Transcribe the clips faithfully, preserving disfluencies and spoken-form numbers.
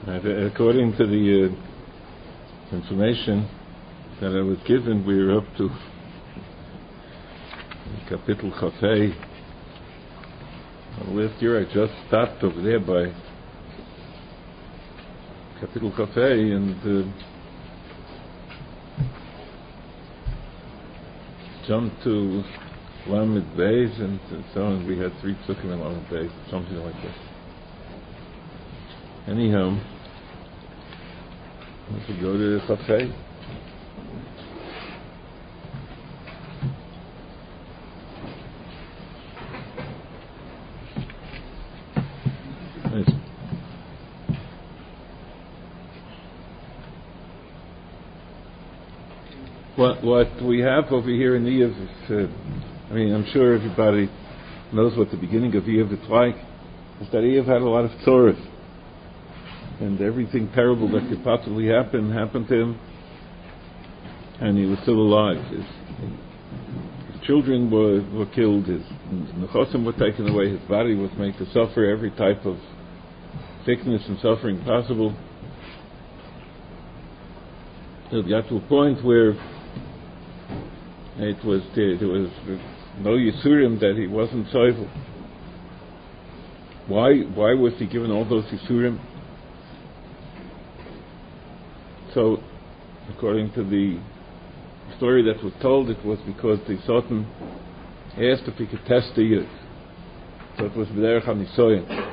Uh, according to the uh, information that I was given, we are up to Kapitel Chafei. Last year I just stopped over there by Kapitel Chafei and uh, jumped to Lamed Beis and so on. We had three psukim in Lamed Beis, something like that. Anyhow, let's go to Chafei. What, what we have over here in Eiv is, uh, I mean, I'm sure everybody knows what the beginning of Eiv is like, is that Eiv had a lot of tzores, and everything terrible that could possibly happen, happened to him, and he was still alive. His, his children were, were killed, his nechosim were taken away, his body was made to suffer every type of sickness and suffering possible. It got to a point where it was there, there was no Yisurim that he wasn't soivel. Why why was he given all those Yisurim? So, according to the story that was told, it was because the Sultan asked if he could test the Yid. So it was B'derech HaNisoyin.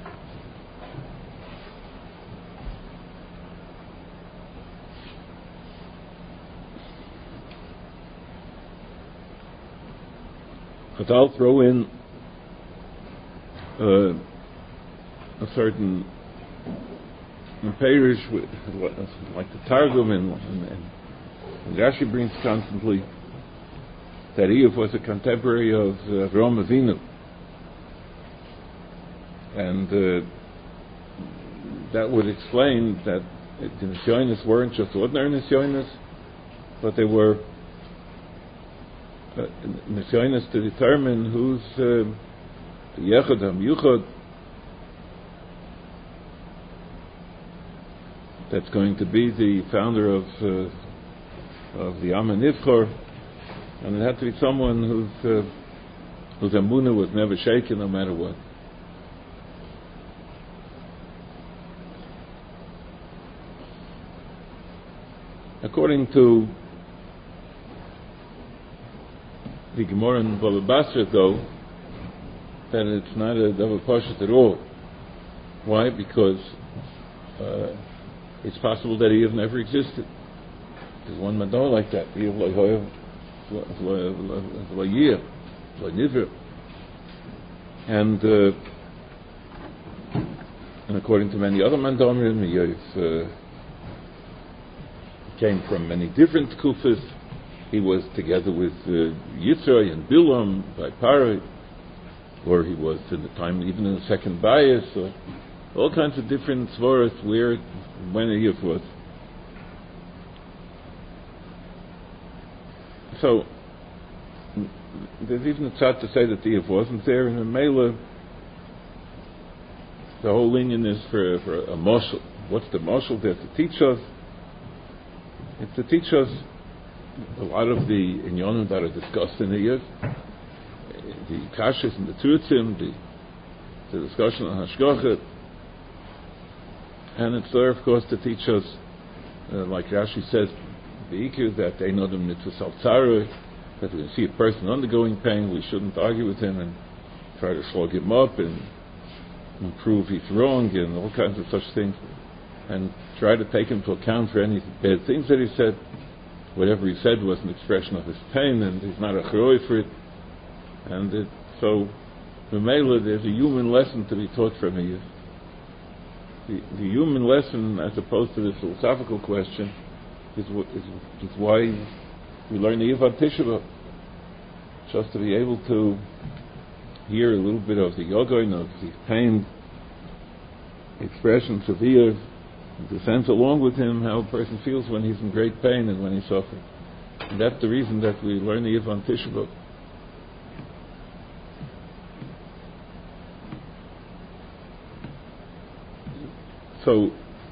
But I'll throw in uh, a certain Parish, like the Targum, and, and, and Rashi brings constantly that Eiv was a contemporary of uh, Avraham Avinu, and uh, that would explain that the Nisyonis weren't just ordinary Nisyonis, but they were Uh, Nisyonis to determine who's uh, the Yechad HaMiyuchad that's going to be the founder of uh, of the Am HaNivchor, and it had to be someone whose uh, whose emunah was never shaken, no matter what. According to the Gemara in Baba Basra, though, that it's not a double poshet at all. Why? Because uh, it's possible that Eiv never existed. There's one mador like that. Eiv lo'hoyev lo'yir lo'nivir, and uh, and according to many other mandomrim, Eiv uh, came from many different kufas. He was together with uh, Yitzray and Bilam by Parai, or he was in the time even in the second bias, or all kinds of different svaras where when Eiv was. So there's even a tzad to say that Eiv wasn't there, and in Mela the whole union is for, for a moshel. What's the moshel there to teach us? It's to teach us a lot of the inyonim that are discussed in the Eiv, the kashas and the trutzim, the, the discussion on hashgacha, and it's there, of course, to teach us, uh, like Rashi says, the ikir, that they know the mitzvah saltzara, that when we see a person undergoing pain, we shouldn't argue with him and try to slug him up and, and prove he's wrong and all kinds of such things, and try to take into account for any bad things that he said. Whatever he said was an expression of his pain, and he's not a cheroi for it. And it, so, Memela, there's a human lesson to be taught from Eiv. The, the human lesson, as opposed to the philosophical question, is, is, is why we learn Eiv on Tisha B'Av, just to be able to hear a little bit of the yogain, of the pain expressions of Eiv, to sense along with him how a person feels when he's in great pain and when he's suffering. And that's the reason that we learn the Eiv on Tisha B'Av. So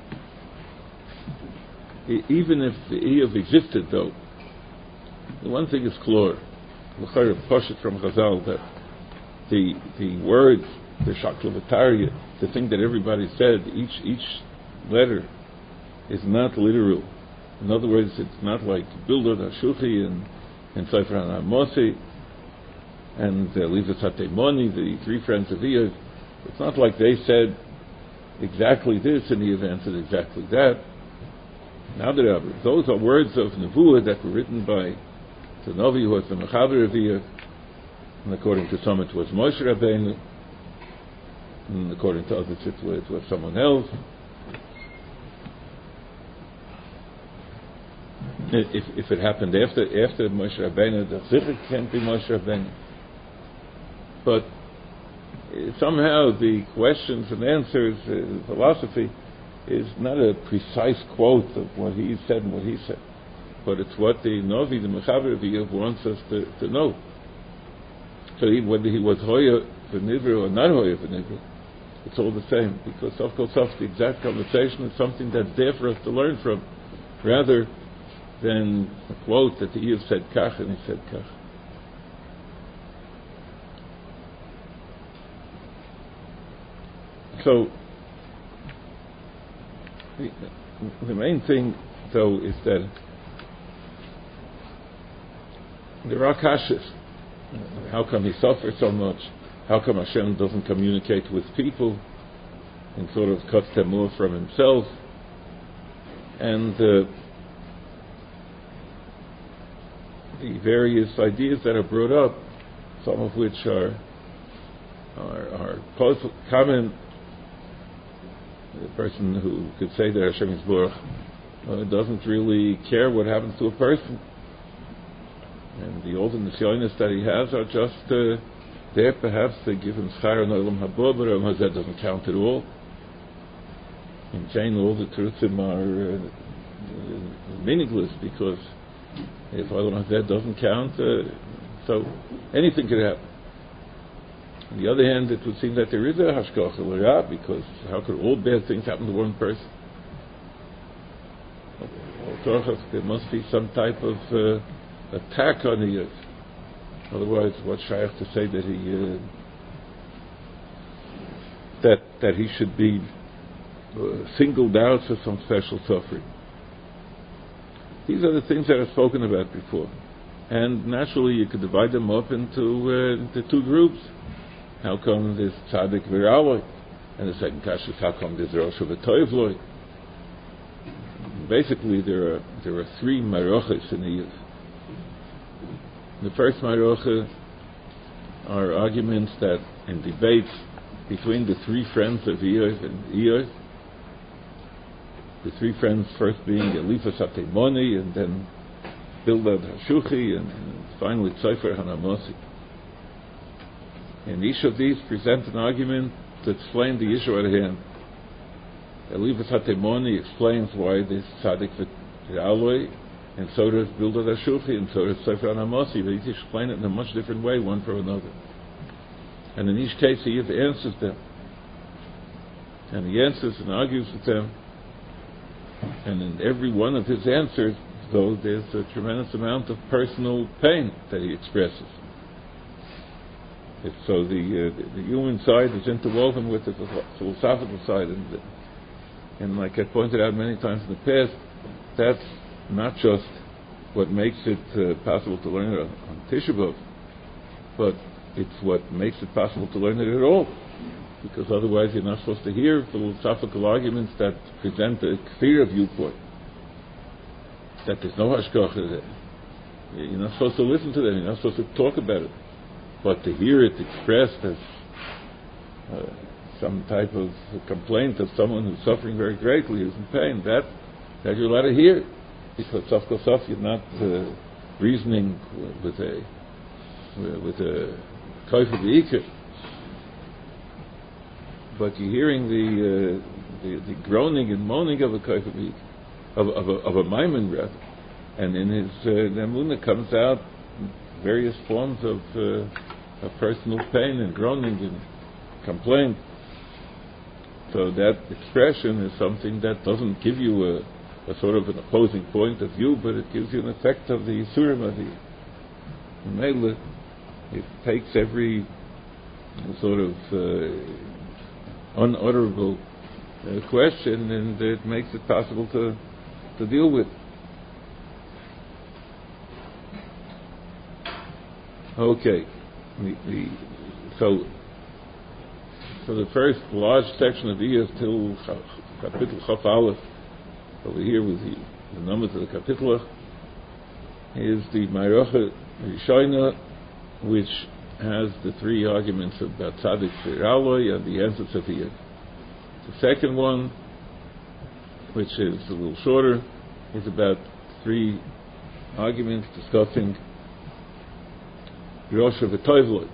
e- even if the Eev existed, though, the one thing is clear, Poshut from Chazal, that the the words, the Shaklavataria, the thing that everybody said, each each letter is not literal. In other words, it's not like Bildad HaShuchi and and Sefer HaMosi and uh, Livas HaTeimoni, the three friends of Eev. It's not like they said exactly this and Eev answered exactly that. Now, those are words of Nevuah that were written by the Novi, who was the Mechaber of Eev, and according to some it was Moshe Rabbeinu, and according to others it was, it was someone else. If, if it happened after after Moshe Rabbeinu, the Zikr can't be Moshe Rabbeinu. But uh, somehow the questions and answers, uh, philosophy, is not a precise quote of what he said and what he said, but it's what the Novi, the Mechaber of Eev, wants us to, to know. So he, whether he was Hoya v'Nivra or not Hoya v'Nivra, it's all the same, because of course the exact conversation is something that's there for us to learn from, rather than a quote that the Eev said Kach and he said Kach. So the, the main thing, though, is that there are kashas. How come he suffers so much? How come Hashem doesn't communicate with people and sort of cuts them off from himself? And uh, the various ideas that are brought up, some of which are are, are common. The person who could say that Hashem is Baruch uh, doesn't really care what happens to a person, and the old nisyonos that he has are just uh, there perhaps to give him schar and olam haba, but that doesn't count at all. In Chain, all the truthim are uh, uh, meaningless, because if olam hazeh doesn't count, uh, so anything could happen. On the other hand, it would seem that there is a hashgacha l'ra, because how could all bad things happen to one person? There must be some type of uh, attack on the earth. Otherwise, what's shaykh to say that he uh, that that he should be uh, singled out for some special suffering? These are the things that are spoken about before, and naturally you could divide them up into uh, into two groups. How come this tzaddik v'raloi? And the second kasha is how come this rosh v'toivloi? Basically, there are there are three maroches in the Eev. The first maroche are arguments that in debates between the three friends of Eev and Eev. The three friends first being Elifas HaTeimoni, and then Bildad HaShuchi, and, and finally Sefer HaMosi. And each of these present an argument to explain the issue at hand. Elifas HaTeimoni explains why this tzaddik v'raloi, and so does Bildad HaShuchi, and so does Sefer HaMosi. They each explain it in a much different way, one from another. And in each case, he answers them. And he answers and argues with them. And in every one of his answers, though, there's a tremendous amount of personal pain that he expresses. It's so the, uh, the the human side is interwoven with the philosophical side, and, and like I pointed out many times in the past, that's not just what makes it uh, possible to learn it on, on Tisha B'Av, but it's what makes it possible to learn it at all, because otherwise you're not supposed to hear philosophical arguments that present a kfira viewpoint, that there's no hashgacha there. You're not supposed to listen to them, you're not supposed to talk about it. But to hear it expressed as uh, some type of complaint of someone who's suffering very greatly, who's in pain, that that you're allowed to hear, because of course you're not uh, reasoning with a with a kaif of the ikar, but you're hearing the, uh, the the groaning and moaning of a kaif of the of of a, of a maimon rather, and in his uh, Emunah comes out various forms of, uh, of personal pain and groaning and complaint. So that expression is something that doesn't give you a, a sort of an opposing point of view, but it gives you an effect of the Yisurim of the Mele. It takes every sort of uh, unutterable uh, question and it makes it possible to to deal with. Okay, the, the, so so the first large section of Iyov till Kapitel Chaf Aleph over here with the, the numbers of the Kapitla is the Ma'arocha Rishona, which has the three arguments about Tzadik V'Raloi and the answers of Iyov. The second one, which is a little shorter, is about three arguments discussing Yerusha V'Toivloi.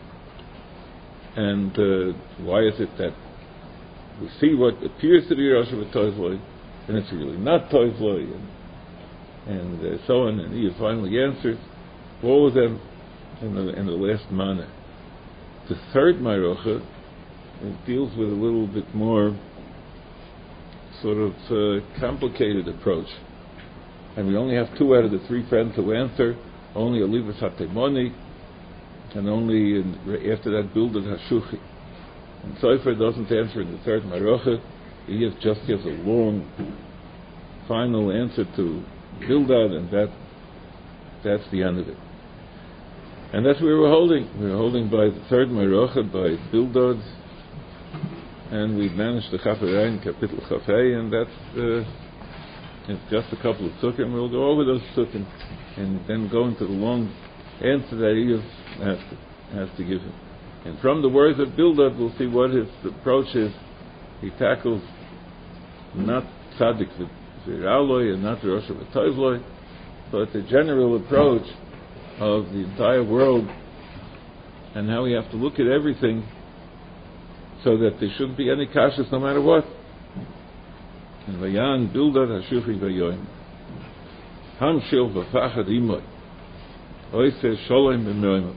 And uh, why is it that we see what appears to be Yerusha V'Toivloi, and it's really not Toivloi, and, and uh, so on, and he finally answers all of them in the, in the last manner. The third Ma'arocha, it deals with a little bit more sort of uh, complicated approach, and we only have two out of the three friends who answer, only Olivas HaTemoni, and only in, after that Bildad Hashuchi. And Sofer doesn't answer in the third Ma'arocha. He just gives a long final answer to Bildad, and that that's the end of it. And that's where we're holding. We're holding by the third Ma'arocha, by Bildad, and we've managed the Chaperein, Kapitel Chafei, and that's uh, it's just a couple of sukkim. We'll go over those sukkim and then go into the long answer that he has to, has to give him. And from the words of Bildad, we'll see what his approach is. He tackles not Tzadik V'Raloi and not Yerusha V'Toivloi, but the general approach of the entire world and how we have to look at everything so that there shouldn't be any kashas no matter what. And Vayan Bildad Hashuchi Vayoim Hamshil V'Fachad Imoy Oiseh Sholem B'Moimim.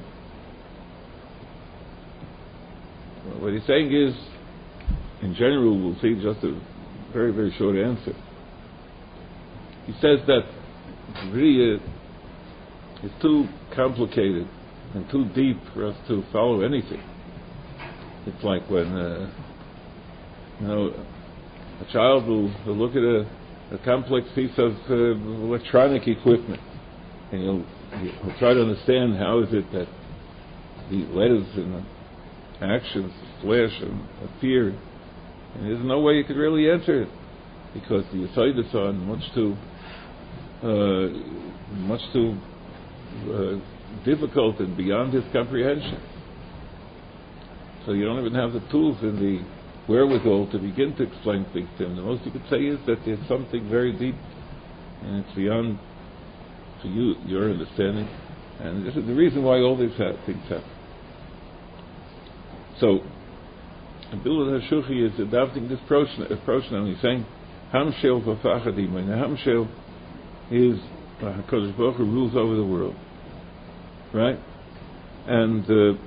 What he's saying is, in general, we'll see just a very, very short answer. He says that Bria is too complicated and too deep for us to follow anything. It's like when uh, you know a child will, will look at a, a complex piece of uh, electronic equipment, and he'll, he'll try to understand how is it that the letters and the actions flash and appear, and there's no way you could really answer it because the Yesodis are much too uh, much too uh, difficult and beyond his comprehension. So you don't even have the tools and the wherewithal to begin to explain things to him. The most you could say is that there's something very deep, and it's beyond for you your understanding, and this is the reason why all these ha- things happen. So, Bildad Hashuchi is adopting this approach, approach now. He's saying, Hamshel v'fachadim. And Hamshel is uh, HaKadosh Baruch Hu rules over the world, right? And uh,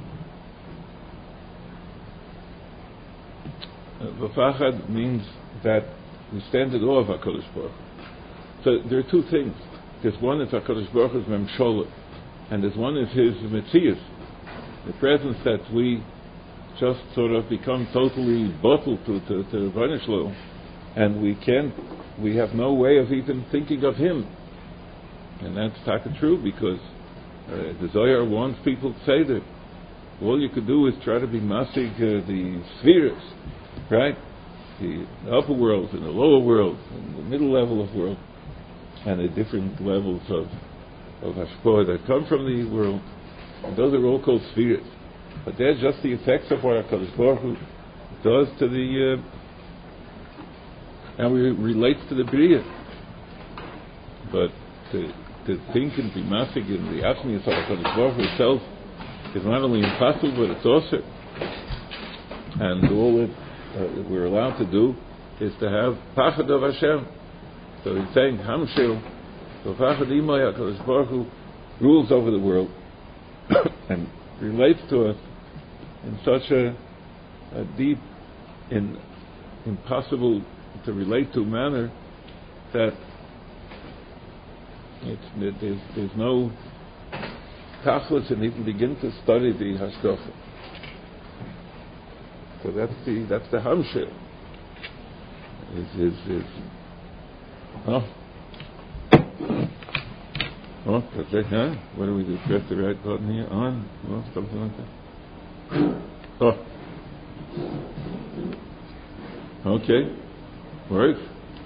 v'fachad means that we stand in awe of HaKadosh Baruch Hu. So there are two things. There's one is HaKadosh Baruch Hu's Memsholah, and there's one is His Metzius, the presence that we just sort of become totally bottled to to, to the Rebbeinu Shalom, and we can't, we have no way of even thinking of Him, and that's taka true because uh, the Zohar wants people to say that all you could do is try to be masig uh, the spheres, right? The upper world and the lower world and the middle level of world and the different levels of of hashpah that come from the world. And those are all called spheres. But they're just the effects of what HaKadosh Baruch Hu does to the, uh, how it relates to the Bria. But to, to think and be masig in the Atzmius of HaKadosh Baruch Hu itself is not only impossible, but it's also. And all that uh, we're allowed to do is to have Pachad of Hashem. So he's saying, Hamshel, so Pachad Imoy, HaKadosh Baruch Hu rules over the world and relates to us in such a, a deep and impossible to relate to manner that it's, there's, there's no tachlis and even begin to study the hashgacha. So that's the that's the hamshel. Is is is oh oh that's it, huh? What do we do? Press the right button here on? Well, something like that. Oh. Okay. Works.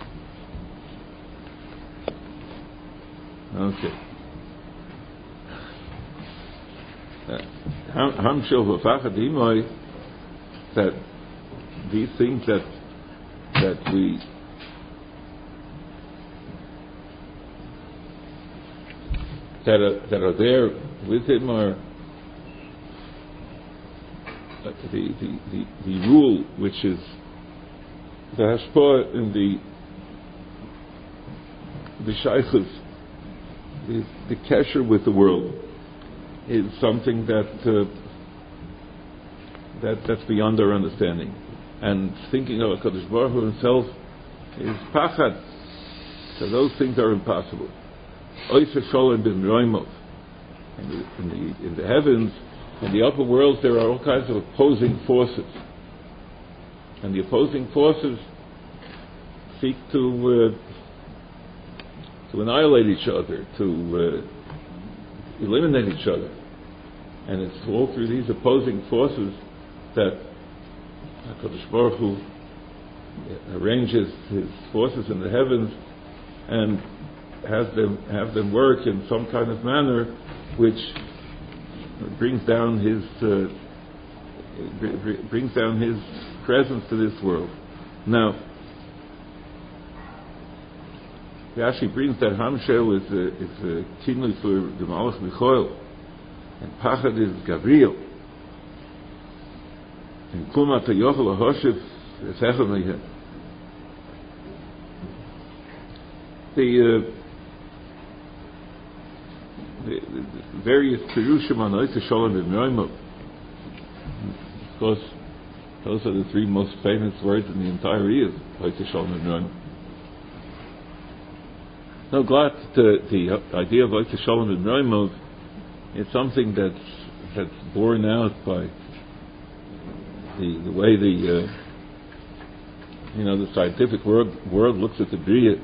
Okay. Hamshel v'fachad imoy, that these things that that we that are that are there with him are uh, the, the the the rule, which is the hashpah in the the shaykhus, the the kesher with the world, is something that uh, that that's beyond our understanding. And thinking of HaKadosh Baruch Hu himself is pachad. So those things are impossible. Oiseh sholem b'mroimov. In the in the in the heavens, in the upper worlds, there are all kinds of opposing forces, and the opposing forces seek to uh, to annihilate each other, to uh, eliminate each other. And it's all through these opposing forces that HaKadosh Baruch Hu arranges his forces in the heavens and has them have them work in some kind of manner which brings down his uh, brings down his presence to this world. Now, Rashi brings that Hamshel is a, is a kinui for the Malach Michoel, and Pachad is Gabriel. And Kumat Yochel Hoshev is Echel. The, uh, the, the various Pirushim on Oiseh Sholem B'Mroimov, of course, those are the three most famous words in the entire Iyaz, Oiseh Sholem B'Mroimov. No, glad the, the idea of Oiseh Sholem B'Mroimov is something that's that's borne out by the the way the uh, you know the scientific world world looks at the Bria,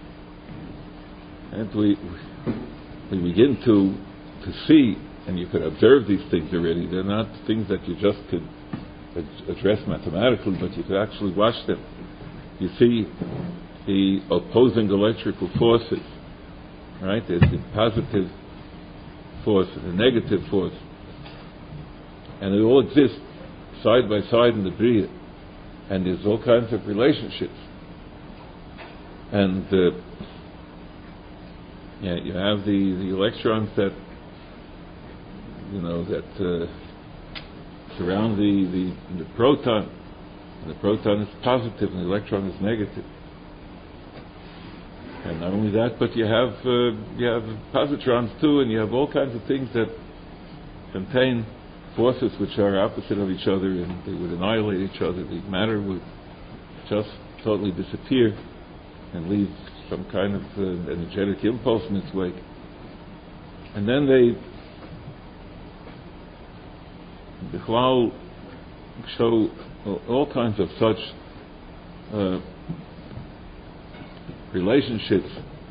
and we we begin to to see, and you could observe these things already. They're not things that you just could address mathematically, but you could actually watch them. You see the opposing electrical forces, right? There's the positive force and the negative force, and they all exist side by side in the Bria, and there's all kinds of relationships. And uh, yeah, you have the, the electrons that you know that uh, surround the, the the proton, and the proton is positive and the electron is negative. And not only that, but you have uh, you have positrons too, and you have all kinds of things that contain forces which are opposite of each other, and they would annihilate each other. The matter would just totally disappear and leave some kind of uh, energetic impulse in its wake. And then they, the Chlal show all kinds of such uh, relationships,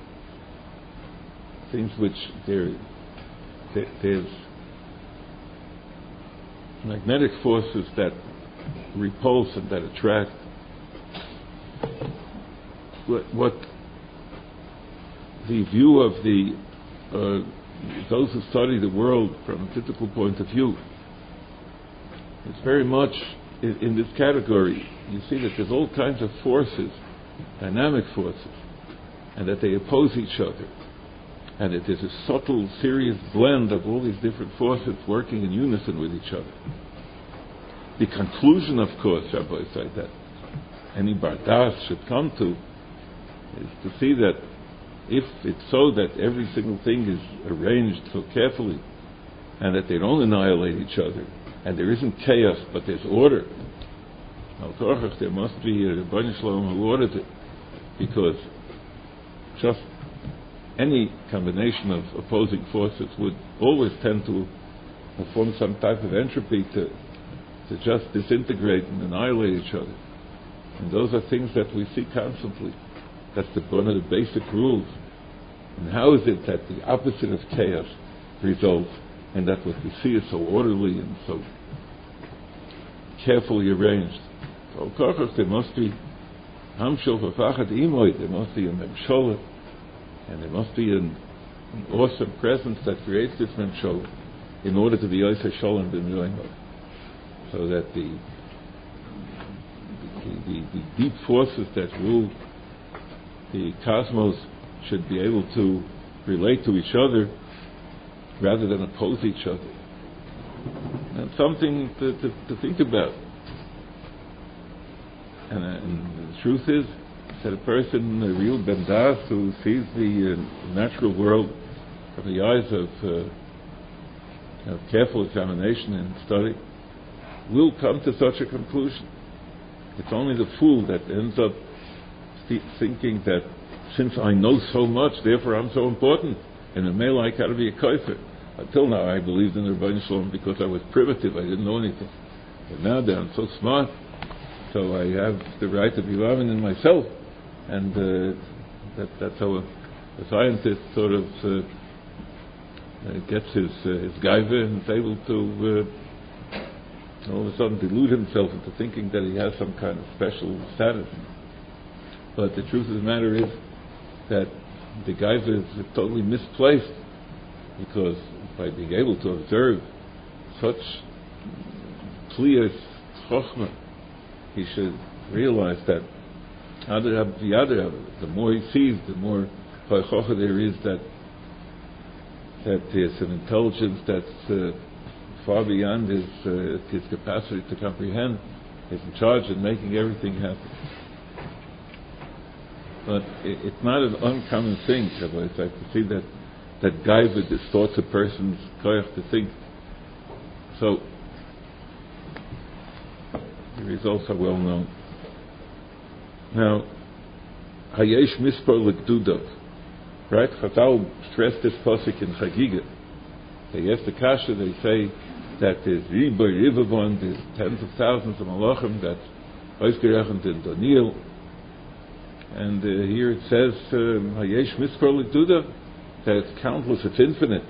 things which there, there's magnetic forces that repulse and that attract. What, what the view of the uh, those who study the world from a physical point of view, it's very much in, in this category. You see that there's all kinds of forces, dynamic forces, and that they oppose each other, and that there's a subtle, serious blend of all these different forces working in unison with each other. The conclusion, of course, Rabbi said, that any Bardas should come to is to see that if it's so that every single thing is arranged so carefully, and that they don't annihilate each other, and there isn't chaos, but there's order, there must be a Rebbeinu Shalom who ordered it, because just any combination of opposing forces would always tend to form some type of entropy to to just disintegrate and annihilate each other. And those are things that we see constantly. That's the, one of the basic rules. And how is it that the opposite of chaos results, and that what we see is so orderly and so carefully arranged? So, of course, there must be Hamshel V'Fachat Imoy, there must be a Memshola, and there must be an, an awesome presence that creates this Memshola in order to be Yosef Sholem B'Milayim, so that the the, the the deep forces that rule the cosmos should be able to relate to each other rather than oppose each other. And something to, to, to think about. And, uh, and the truth is that a person, a real bendas, who sees the uh, natural world from the eyes of, uh, of careful examination and study, will come to such a conclusion. It's only the fool that ends up th- thinking that since I know so much, therefore I'm so important, and in male I gotta be a kaifer. Until now I believed in the Rebbeinu Shalom because I was primitive, I didn't know anything. But now that I'm so smart, so I have the right to be loving in myself, and uh, that, that's how a, a scientist sort of uh, uh, gets his uh, his gaiva and is able to uh, all of a sudden delude himself into thinking that he has some kind of special status. But the truth of the matter is that the gaiva is totally misplaced, because by being able to observe such clear chokhmah, he should realize that the more he sees, the more chokhmah there is, that that there's an intelligence that's uh, far beyond his uh, his capacity to comprehend. He's in charge of making everything happen. But it, it's not an uncommon thing, Rabbi, to see that that gaiva distorts a person's koyach to think. So the results are well known. Now, hayesh mispar l'gdudot, right? Chazal stressed this pasuk in Chagiga. They ask the kasha, they say that there's riboy rivavon, there's tens of thousands of malachim that's oisgerechnet in Daniel, and uh, here it says hayesh mispar l'gdudot, that it's countless, it's infinite.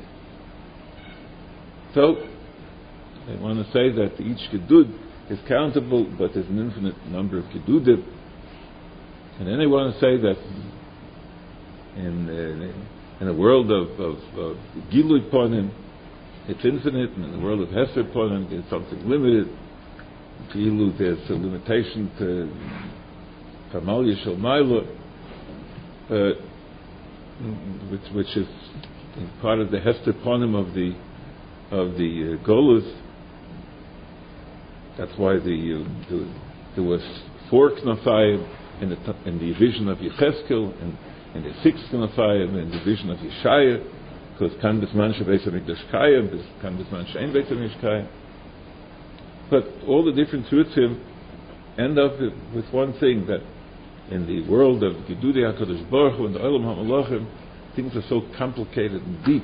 So they want to say that each gedud is countable, but there's an infinite number of gedudim. And then they want to say that in uh, in a world of, of, of Gilui Ponim, it's infinite, and in the world of Hesed Ponim, there's something limited. Gilu, there's a limitation to Kamal Yishal Maila, uh, which, which is part of the Hesed Ponim of the of the uh, Golus. That's why the, uh, the there was four Knafayim in the in the vision of Yecheskel, and in the sixth Knafayim in the vision of Yeshaya, because kan bisman shebeis hamikdash kayim, kan bisman she'ein beis hamikdash kayim. But all the different tzurtzim end up with, with one thing, that in the world of Gedudei HaKadosh Baruch Hu and the Olam HaMalachim, things are so complicated and deep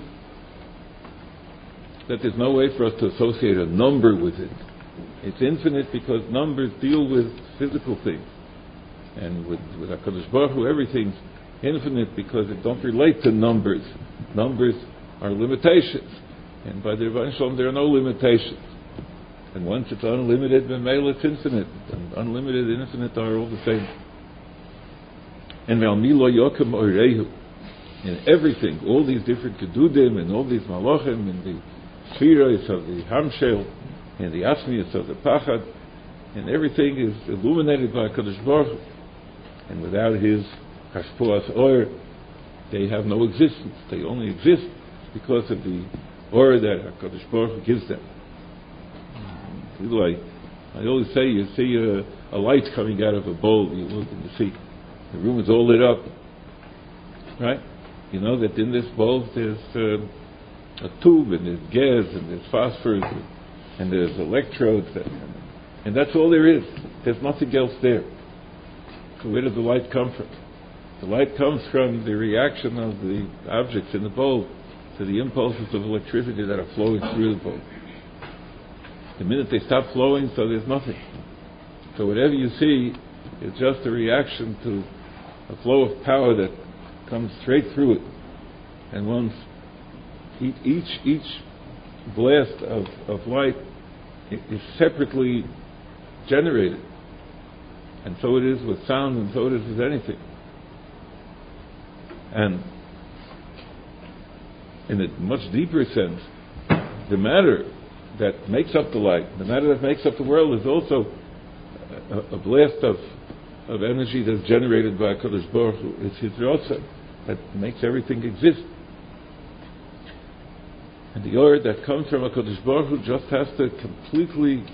that there's no way for us to associate a number with it. It's infinite because numbers deal with physical things. And with, with HaKadosh Baruch Hu, everything's infinite because it don't relate to numbers. Numbers are limitations. And by the Rebbeinu Shalom, there are no limitations. And once it's unlimited, then male it's infinite. And unlimited and infinite are all the same. And Milo Yokem Oirehu, in everything, all these different Kedudim and all these Malachim and the Spheres of the Hamshel and the Asmias of the Pachad, and everything is illuminated by HaKadosh Baruch Hu. And without his Hashpoas Oir, they have no existence. They only exist because of the Oir that HaKadosh Baruch Hu gives them. I, I always say, you see a, a light coming out of a bowl, you look and you see the room is all lit up, right? You know that in this bowl there's uh, a tube, and there's gas, and there's phosphorus, and there's electrodes, and, and that's all there is. There's nothing else there. So where does the light come from? The light comes from the reaction of the objects in the bulb to the impulses of electricity that are flowing through the bulb. The minute they stop flowing, so there's nothing. So whatever you see is just a reaction to a flow of power that comes straight through it. And once each each blast of, of light is separately generated. And so it is with sound, and so it is with anything. And in a much deeper sense, the matter that makes up the light, the matter that makes up the world, is also a, a blast of, of energy that's generated by HaKadosh Baruch Hu. It's His Rotza that makes everything exist. And the Or that comes from HaKadosh Baruch Hu just has to completely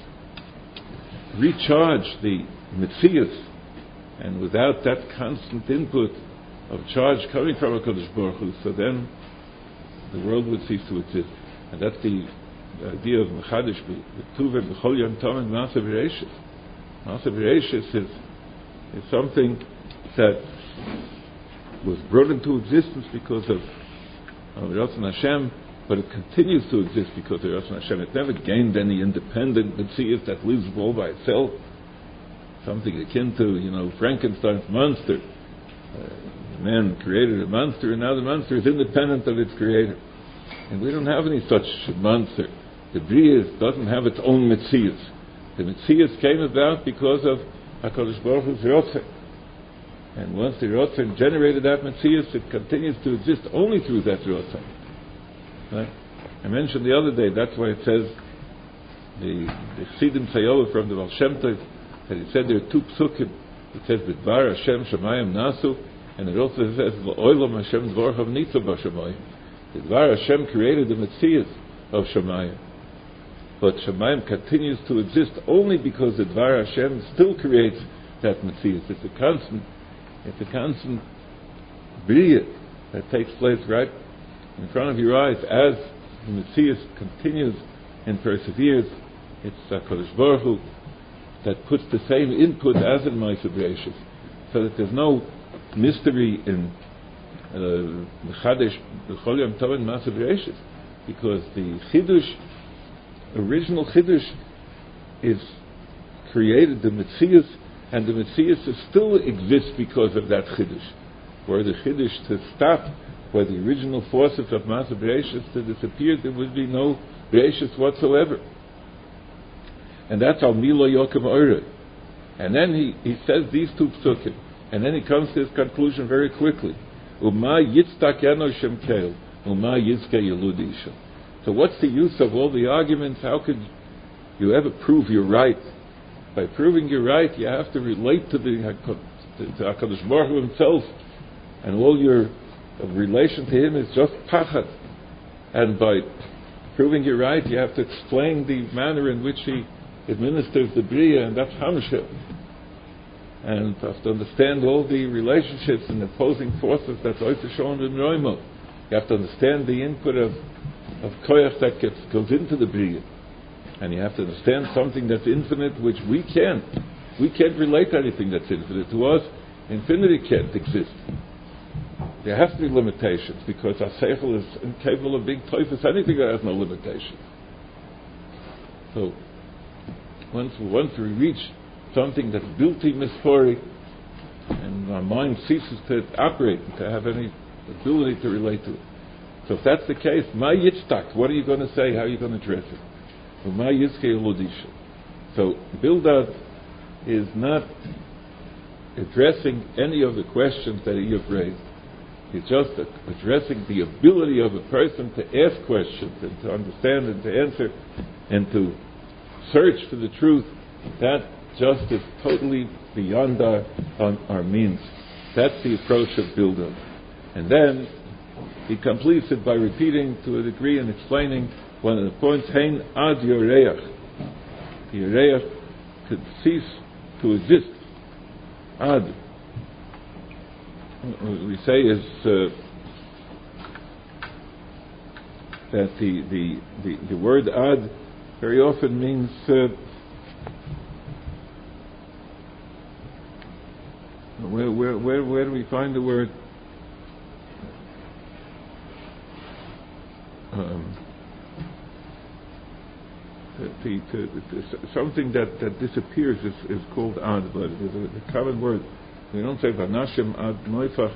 recharge the Metzius, and without that constant input of charge coming from HaKadosh Baruch Hu, so then the world would cease to exist. And that's the idea of Mechadish, B'tuver B'chol Yom Tov and Maaseh Bereishis. Maaseh Bereishis is, is something that was brought into existence because of, of Ratzon Hashem, but it continues to exist because of Ratzon Hashem. It never gained any independent Metzius that lives all by itself. Something akin to, you know, Frankenstein's monster. Uh, man created a monster, and now the monster is independent of its creator. And we don't have any such monster. The Bria doesn't have its own Metzius. The Metzius came about because of HaKadosh Baruch Hu's Rotzer. And once the Rotzer generated that Metzius, it continues to exist only through that Rotzer. Right? I mentioned the other day, that's why it says, the, the Chassidim Sayola from the Baal Shem Tov, that it said there are two psukim. It says, B'dvar Hashem Shamayim Nasu, and it also says, V'oilam Hashem Dvorchav Nitzu B'Shamayim. B'dvar Hashem created the Metzius of Shamayim. But Shamayim continues to exist only because the Dvar Hashem still creates that Metzius. It's a constant, it's a constant Bria that takes place right in front of your eyes as the Metzius continues and perseveres. It's HaKadosh Baruch Hu that puts the same input as in Maaseh Bereishis, so that there's no mystery in Mechadish B'chol Yom Tov and Maaseh Bereishis, because the Chidush, original Chidush, is created, the Metzius, and the Metzius still exists because of that Chidush. Were the Chidush to stop, were the original forces of Maaseh Bereishis to disappear, there would be no Bereishis whatsoever. And that's Al Milo Yokem Oire. And then he, he says these two psukim, and then he comes to his conclusion very quickly. Uma yitztak yano shem keil, uma yitzke yeludi isha. So what's the use of all the arguments? How could you ever prove you're right? By proving you're right, you have to relate to the to, to HaKadosh Baruch Hu himself, and all your relation to him is just pachad. And by proving you're right, you have to explain the manner in which he administers the Bria, and that's Hamshel. And you have to understand all the relationships and opposing forces that's also shown in Roimo. You have to understand the input of, of Koyach that gets, goes into the Bria. And you have to understand something that's infinite, which we can't. We can't relate to anything that's infinite. To us, infinity can't exist. There has to be limitations, because our seichel is incapable of being toifus anything that has no limitations. So, once, once we reach something that's bilti mispori, and our mind ceases to operate, to have any ability to relate to it. So if that's the case, ma yitztak, what are you going to say? How are you going to address it? Ma yitzke eludisha. So Bildad is not addressing any of the questions that he have raised. He's just addressing the ability of a person to ask questions and to understand and to answer and to search for the truth. That just is totally beyond our, our, our means. That's the approach of Bildad. And then he completes it by repeating to a degree and explaining one of the points, Hein ad yoreach. The yoreach could cease to exist. Ad. We say is uh, that the, the, the, the word ad very often means uh, Where, where, where, where do we find the word? Um, the, the, the, the, something that, that disappears is, is called ad, but it's a, a common word. We don't say Vanashim ad noifach.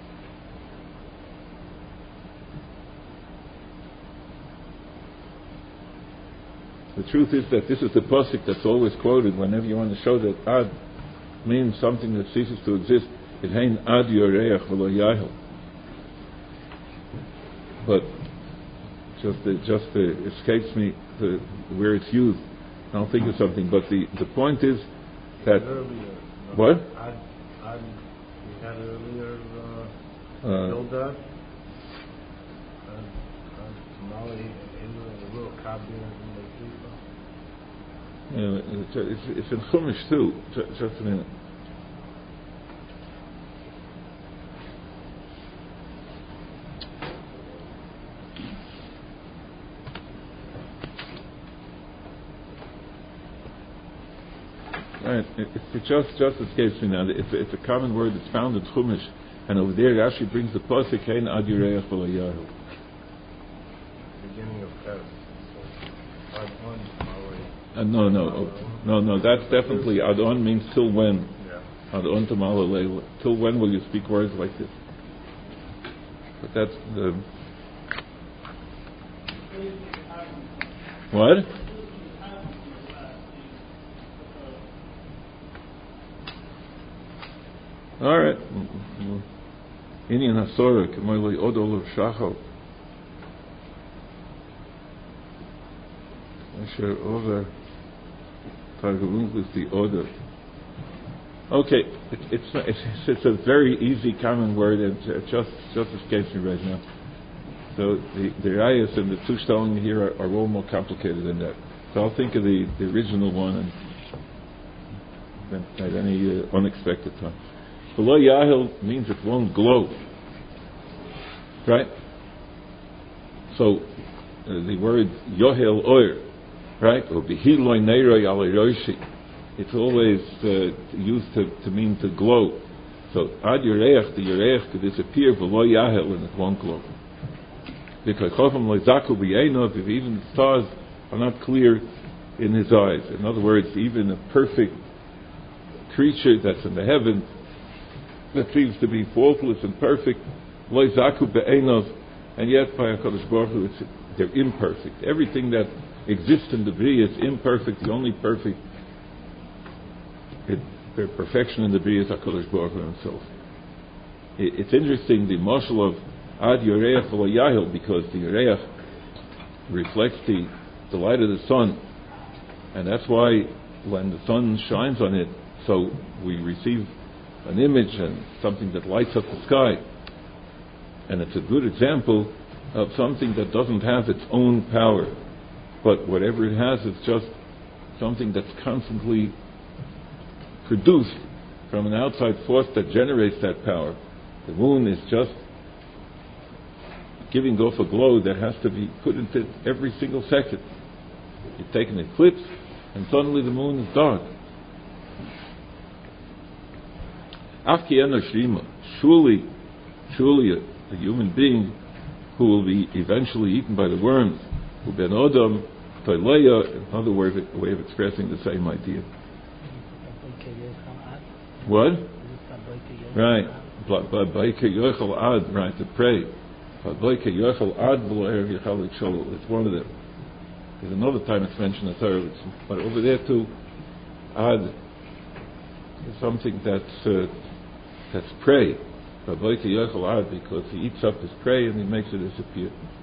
The truth is that this is the pasuk that's always quoted whenever you want to show that ad means something that ceases to exist. It hein ad yoreach v'lo yahel. But just it just uh, escapes me the, where it's used. I'll think of something. But the, the point is that earlier, no, what? Ad, ad, we had earlier uh, Uh, Eldad, Ad, Ad, Tamale, and a little Kabir in the uh, it's, it's, it's in Chumash too. Just, just a minute. Right. It, it just just escapes me now. It's, it's a common word that's found in Chumash, and over there it actually brings the pasuk Hein ad yireach v'lo yahel. beginning of Paris. So, Ad on, Tamale. Uh, no, no, oh, no, no. That's definitely Adon means till when. Yeah. Adon tamala leila. Till when will you speak words like this? But that's the what? All right. Indian Hasora Kemoili Odol of Shachal. Asher over Targum is the order. Okay, it, it's, it's it's a very easy common word, and it just just escapes me right now. So the the rayas and the tushtalim here are, are all more complicated than that. So I'll think of the, the original one and at any uh, unexpected time. V'lo yahel means it won't glow, right? So uh, the word yohel oir, right? Or behiloi neiroi alei roshi. It's always uh, used to, to mean to glow. So ad yoreach, the yoreach could disappear, v'lo yahel, and it won't glow. Because chofam loizaku b'yeinov, if even the stars are not clear in his eyes. In other words, even a perfect creature that's in the heavens that seems to be faultless and perfect, loizaku b'yeinov, and yet by HaKadosh Baruch Hu, it's, they're imperfect. Everything that exists in the Bria is imperfect. The only perfect It, their perfection in the Bria is HaKadosh Baruch Hu himself. It, it's interesting, the marshal of Ad Yoreach V'lo Yahel, because the Yoreach reflects the, the light of the sun, and that's why when the sun shines on it, so we receive an image and something that lights up the sky. And it's a good example of something that doesn't have its own power, but whatever it has is just something that's constantly produced from an outside force that generates that power. The moon is just giving off a glow that has to be put into it every single second. You take an eclipse and suddenly the moon is dark. Surely, surely a, a human being who will be eventually eaten by the worms, who ben Adam, Toileya, another way of, way of expressing the same idea. What? Right. Right, to pray. It's one of them. There's another time it's mentioned in the Torah, but over there too, ad is something that's uh, that's prey. Because he eats up his prey and he makes it disappear.